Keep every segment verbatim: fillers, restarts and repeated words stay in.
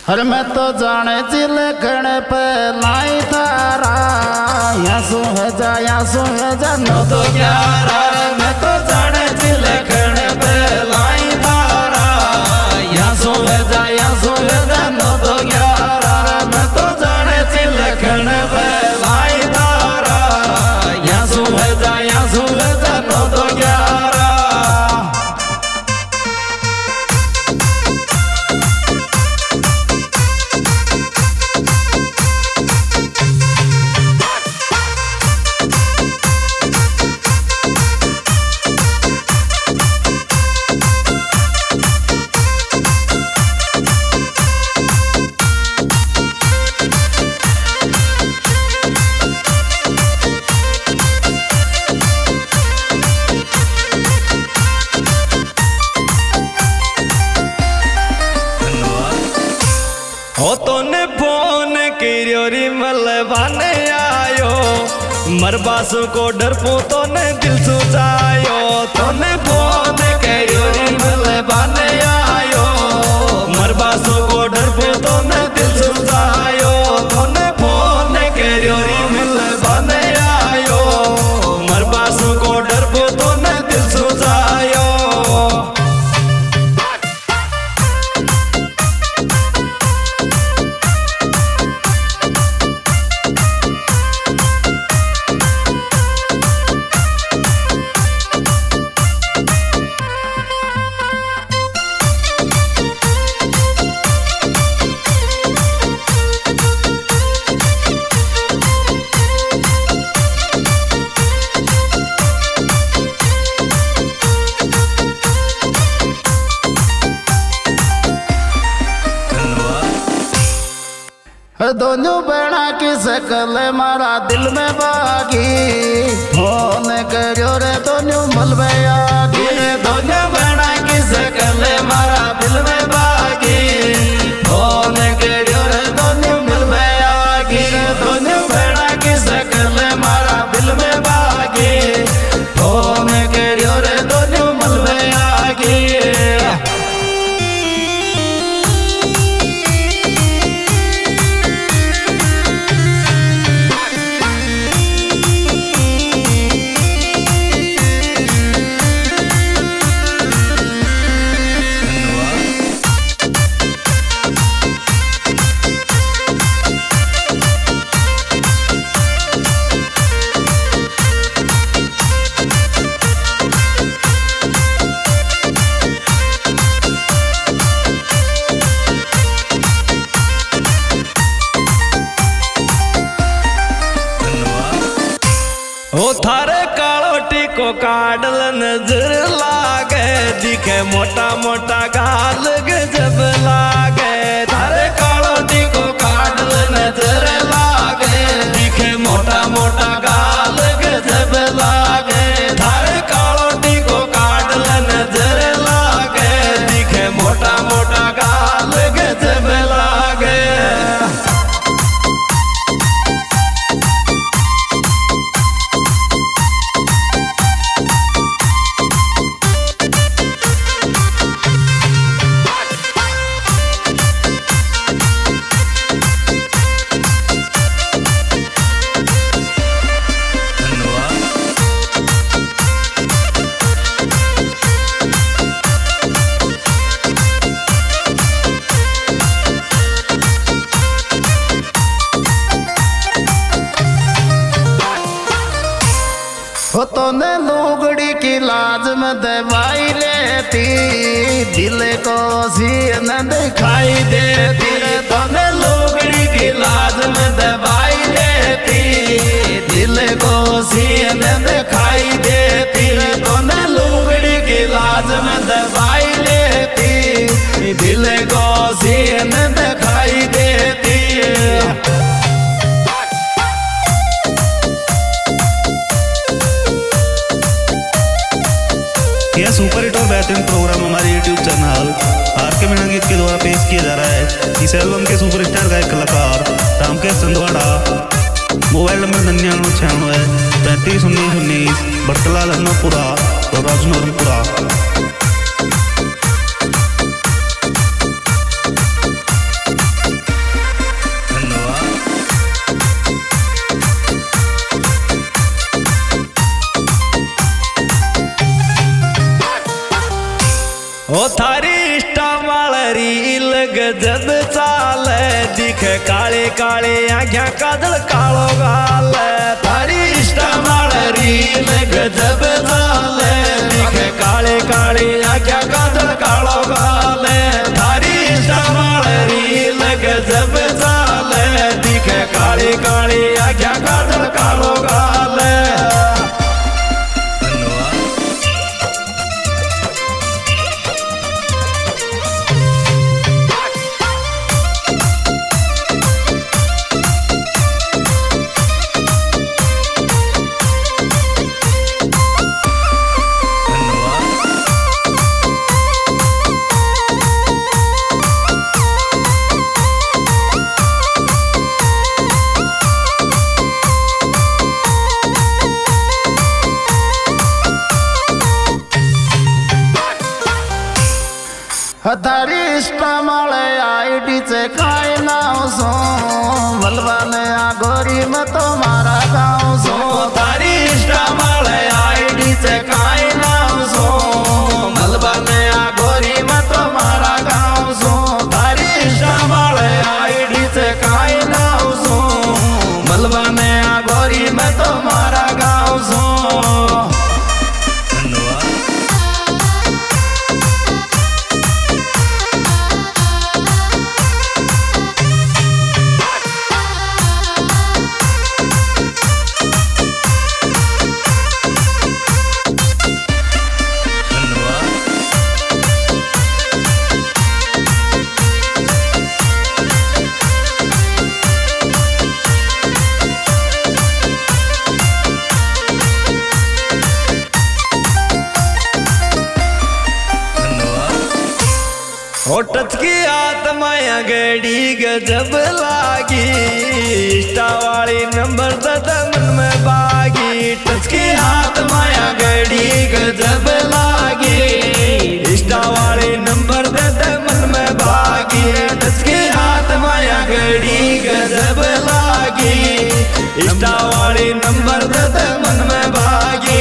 हर मैं तो जाने चिलखण पे लाई तारा या सो है जा या सो है जा नो तो ग्यारह मैं तो जाने चिलखण पे लाई तारा या सो है जा या सो है जा नो तो ग्यारह मैं तो जाने चिलखण पे लाई तारा या सो है जा या सो है जा नो तो ग्यारह। हो तोने फोन करियो री मलबाने आयो मरबासु को डरपो तोने दिल सुचायो तोने फोन करियो री मलबाने आयो मरबासु को डरपो तोने दिल सुचायो तोने फोन करियो री मलबाने आयो मरबासु को डरपो तोने दिल सुचायो। दोनों बना की शकल मारा दिल में बागी फोन करो रे दोनों मलबे आगी दोनों बना की शकल मारा दिल में बागी फोन करो रे दोनों मलबे आगी दोनों बना की शकल मारा दिल में बागी फोन करो रे दोनों मलबे आगी। ओ थारे कालो टीको काडल नजर लागे दिखे मोटा मोटा गाल गजब लागे थारे कालो टीको काडल नजर लागे दिखे मोटा मोटा गाल गजब लागे थारे कालो टीको काडल नजर लागे दिखे मोटा मोटा गाल गजब लागे। हो तोने लुगड़ी की लाज में दवाई लेती दिल को सी न दिखाई देती तोने लुगड़ी की लाज में दवाई लेती दिल को सी न दिखाई देती तोने लुगड़ी की लाज में दवाई लेती दिल को सी न दिखाई देती। यह सुपर हिट और बेहतरीन प्रोग्राम हमारे यूट्यूब चैनल आर के मीणा गीत के द्वारा पेश किया जा रहा है। इस एल्बम के सुपरस्टार गायक कलाकार रामकेश चंदवाड़ा मोबाइल नंबर निन्यानवे छियानवे पैंतीस उन्नीस उन्नीस बटला लखनऊपुरा और राजनौरपुरा। ओ थारी इष्टा मालरी लग जब चाले दिखे काले काले आँखियां काजल कालो गाल थारी इष्टा मालरी लग जब चाले दिखे काले काले आँखियां काजल कालो गाल थारी इष्टा मालरी लग जब चाले दिखे काले काले आँखियां काजल कालो गाल थारी इष्टा माळे आईडीचे काय नाव सो मलबाने आगोरी में तो मारा गाँव सो थारी इष्टा माळे आईडीचे काय नाव सो मलबाने आगोरी में तो मारा गाँव सो थारी इष्टा माळे आईडीचे काय नाव सो मलबाने आगोरी में तो मारा गाँव सो होटच की आत्माया गड़ी गजब लागी इष्टा वाली नंबर दद मन में बागी टच की आत्माया गड़ी गजब लागी इष्टा वाली नंबर दद मन में बागी टच की आत्माया गड़ी गजब लागी इष्टा वाली नंबर दद मन में बागी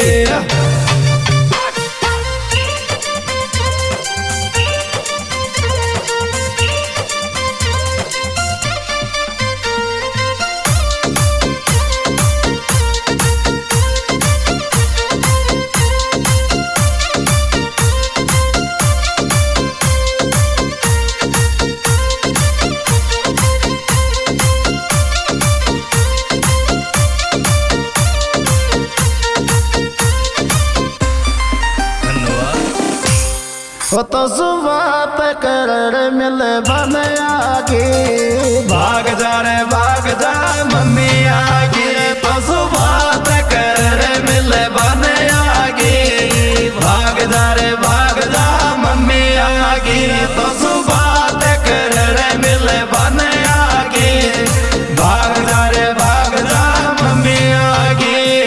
वो तो सुबह कर मिले बन आगे भाग जा रे भाग जा मम्मी आगे तो सुबह कर मिले बन आगे भाग जा रे भाग जा मम्मी आगे तो सुबह कर मिले बन आगे भाग जा रे भाग जा मम्मी आगे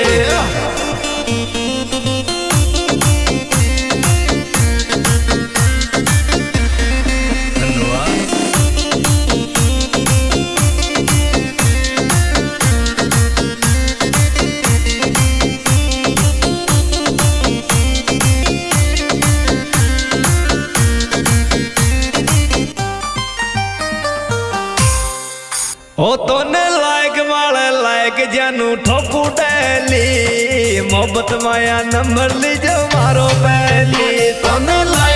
ओ तो ने लायक वाले लायक जानू ठोकू डेली मोहब्बत माया नंबर लीजो मारो पहली तो ने लायक